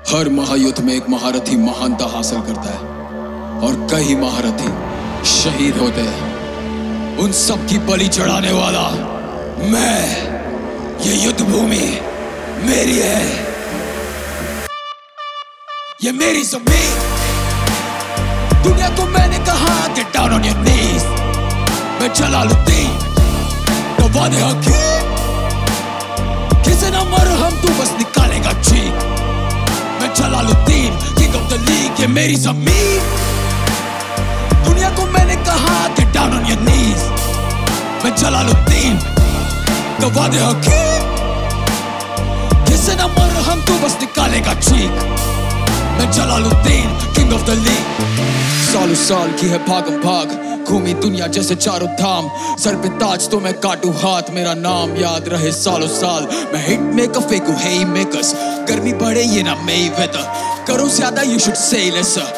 हर महायुद्ध में एक महारथी महानता हासिल करता है और कई महारथी शहीद होते हैं। उन सब की बलि चढ़ाने वाला मैं। ये युद्ध भूमि मेरी है, ये मेरी जमीन। दुनिया को मैंने कहा get down on your knees। मैं जलालुद्दीन दवाने हकीम, किसे ना मरहम तू बस निकालेगा चीख। मैं Jalaluddin king of the league, ये मेरी जमीन। दुनिया को मैंने कहा get down on your knees। मैं जलालुद्दीन दवाने हकीम, किसे ना मरहम तू बस निकालेगा चीख। मैं Jalaluddin king of the league. सालों साल की है भागम भाग, घूमी दुनिया जैसे चारों धाम। सर पे ताज तो मैं काटू हाथ, मेरा नाम याद रहे सालों साल। मैं हिट मेकर फेंकू हे मेकर्स, गर्मी बढ़े ये ना मई वेदर। करो ज्यादा यू शुड से लेसर,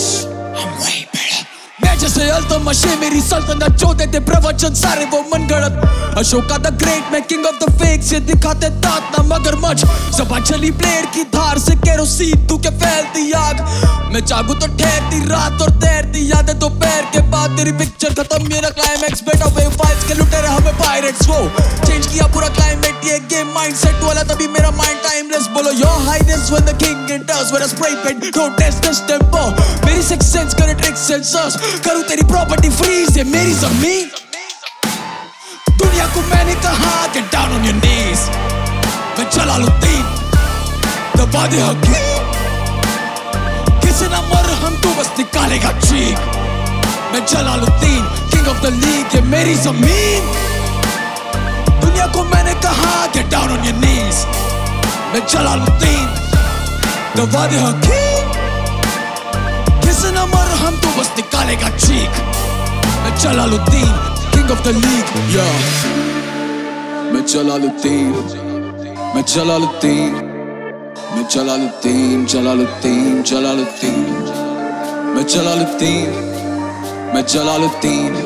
जैसे अल्तमशे मेरी सल्तनत जो देते प्रवचन सारे वो मनगढ़ंत। अशोका द ग्रेट मैं किंग ऑफ द फेक से दिखाते दांत ना मगरमच्छ। ज़बान चली ब्लेड की धार से केरोसिन तू के फैलती आग। मैं जागू तो ठहरती रात और तैरती यादें दोपहर के बाद। तेरी पिक्चर खत्म मेरा क्लाइमैक्स, बेटा वेव फाइल्स के लुटेरे हमें पायरेट्स। वो चेंज किया पूरा क्लाइमेट, ये गेम माइंडसेट वाला तभी मेरा माइंड टाइमलेस। बोलो your highness when the king enters with a spray paint, don't test this tempo. मेरी सिक्स सेंस करे ट्रिक सेंसर्स, करूं तेरी प्रॉपर्टी फ्रीज, ये मेरी जमीन। दुनिया को मैंने कहा get down on your knees। मैं जलालुद्दीन दबा दे हकीम, किसे ना मरहम तू बस निकालेगा चीख। मैं Jalaluddin king of the league, ये मेरी जमीन। दुनिया को मैंने कहा get down on your knees। मैं जलालुद्दीन दबा दे हकीम, किसे ना मरहम तू बस निकालेगा चीख। मैं Jalaluddin king of the league, या मैं जलालुद्दीन, मैं जलालुद्दीन, मैं जलालुद्दीन, जलालुद्दीन, जलालुद्दीन, मैं जलालुद्दीन, मैं जलालुद्दीन।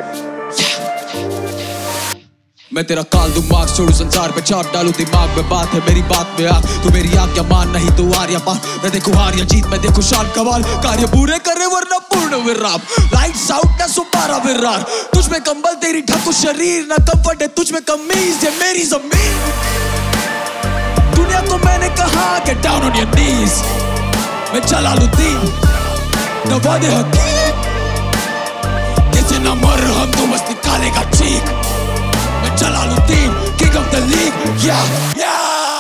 मैं तेरा काल दिमाग छोड़ू संसार पे छाप डालू दिमाग में। बात है मेरी बात में आ, तू मेरी आज्ञा मान नहीं तो आर्या पार। मैं देखूं हार या जीत, मैं देखूं शान कमाल। कार्य पूरे करे वरना पूर्ण विराम, लाइट्स आउट ना सुपारा विरार। तुझ में कंबल तेरी ढकू शरीर, ना कंफर्ट है तुझ में कमीज, ये मेरी जमीन। दुनिया को मैंने कहा get down on your knees। मैं जलालुद्दीन दबा दे हकीम, किसे ना मरहम तू बस निकालेगा चीख। मैं Jalaluddin king of the league, या